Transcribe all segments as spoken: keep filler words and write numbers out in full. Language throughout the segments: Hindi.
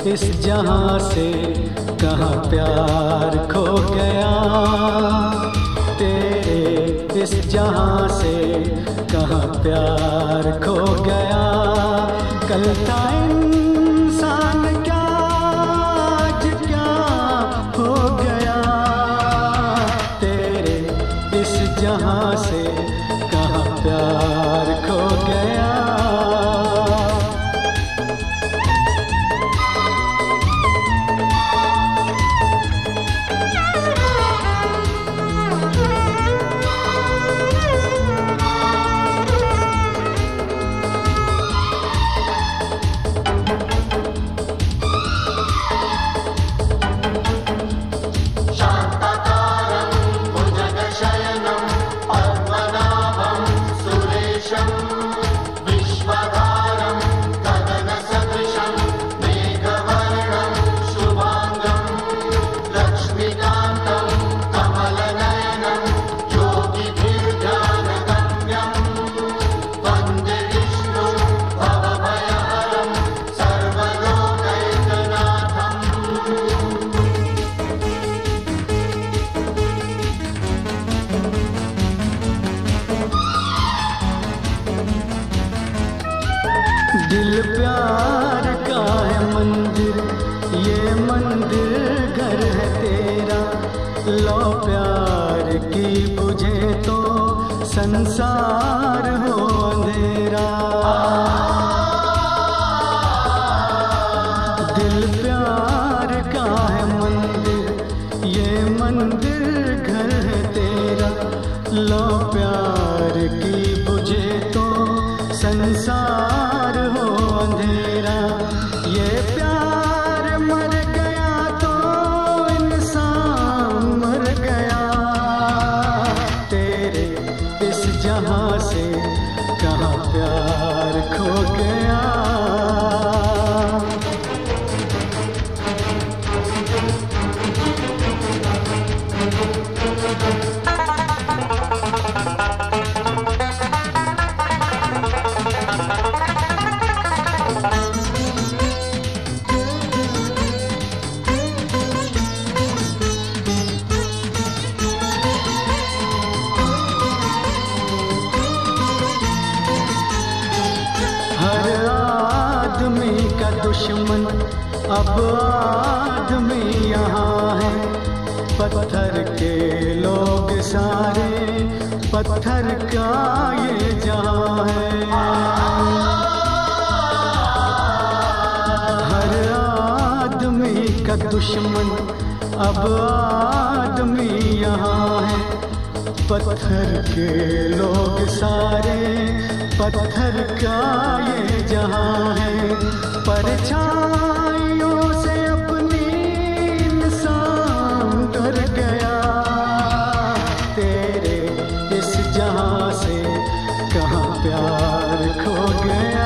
इस जहां से कहाँ प्यार खो गया, तेरे इस जहां से कहाँ प्यार खो गया। कल था इंसान क्या आज क्या हो गया, तेरे इस जहां से कहाँ प्यार खो गया। दिल प्यार का है मंदिर, ये मंदिर घर है तेरा। लो प्यार की बुझे तो संसार हो अंधेरा। दिल प्यार का है मंदिर, ये मंदिर घर है तेरा। लो प्यार की बुझे तो संसार हो अंधेरा। ये प्यार मर गया तो इंसान मर गया, तेरे इस जहां से कहाँ प्यार खो गया। दुश्मन अब आदमी यहाँ है, पत्थर के लोग सारे, पत्थर का ये जहाँ है। हर आदमी का दुश्मन अब आदमी यहाँ है, पत्थर के लोग सारे, पत्थर का ये जहाँ है। परछाइयों से अपनी इंसान डर गया, तेरे इस जहां से कहाँ प्यार खो गया।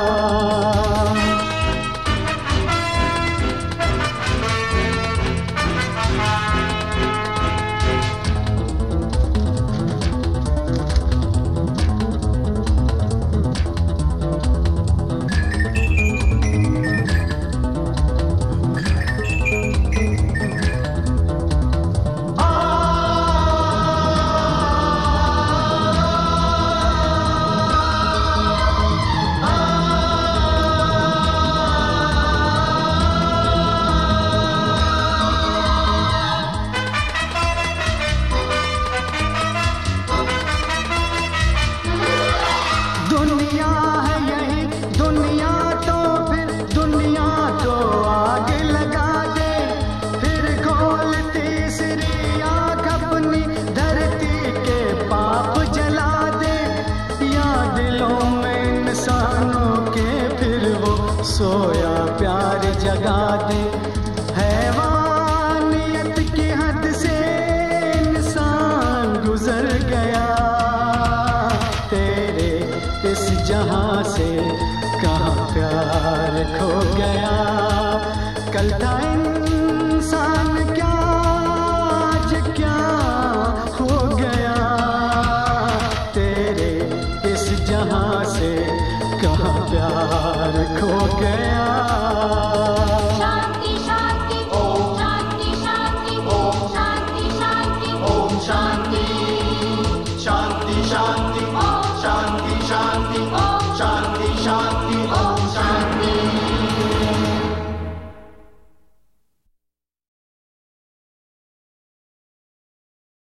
दुनिया है यही दुनिया तो फिर दुनिया को आग लगा दे, फिर खोल तीसरी आँख अपनी धरती के पाप जला दे। या दिलों में इंसानों के फिर वो सोया प्यार जगा दे। हैवानियत की हद से इंसान गुजर गया, तेरे इस जहां से कहाँ प्यार खो गया। कल था इंसान क्या आज क्या हो गया, तेरे इस जहां से कहाँ प्यार खो गया। शांति शांति शांति